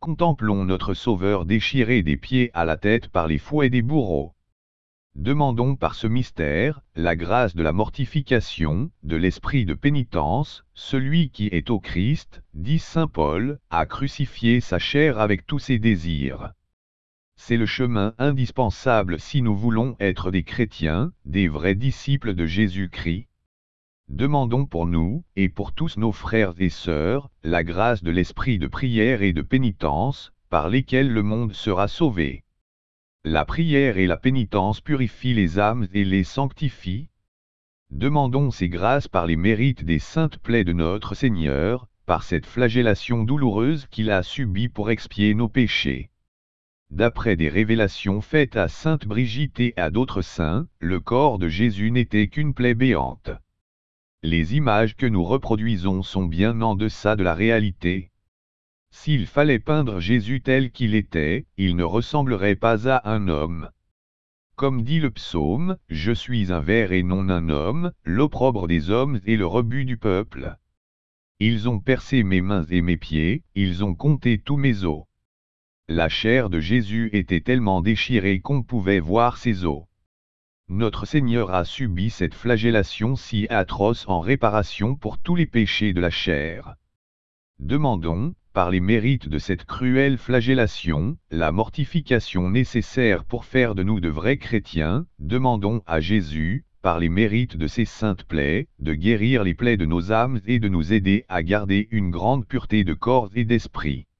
contemplons notre Sauveur déchiré des pieds à la tête par les fouets des bourreaux. Demandons par ce mystère, la grâce de la mortification, de l'esprit de pénitence, celui qui est au Christ, dit saint Paul, a crucifié sa chair avec tous ses désirs. C'est le chemin indispensable si nous voulons être des chrétiens, des vrais disciples de Jésus-Christ. Demandons pour nous, et pour tous nos frères et sœurs, la grâce de l'esprit de prière et de pénitence, par lesquels le monde sera sauvé. La prière et la pénitence purifient les âmes et les sanctifient. Demandons ces grâces par les mérites des saintes plaies de notre Seigneur, par cette flagellation douloureuse qu'il a subie pour expier nos péchés. D'après des révélations faites à sainte Brigitte et à d'autres saints, le corps de Jésus n'était qu'une plaie béante. Les images que nous reproduisons sont bien en deçà de la réalité. S'il fallait peindre Jésus tel qu'il était, il ne ressemblerait pas à un homme. Comme dit le psaume, « Je suis un ver et non un homme, l'opprobre des hommes et le rebut du peuple. Ils ont percé mes mains et mes pieds, ils ont compté tous mes os. » La chair de Jésus était tellement déchirée qu'on pouvait voir ses os. Notre Seigneur a subi cette flagellation si atroce en réparation pour tous les péchés de la chair. Demandons, par les mérites de cette cruelle flagellation, la mortification nécessaire pour faire de nous de vrais chrétiens. Demandons à Jésus, par les mérites de ses saintes plaies, de guérir les plaies de nos âmes et de nous aider à garder une grande pureté de corps et d'esprit.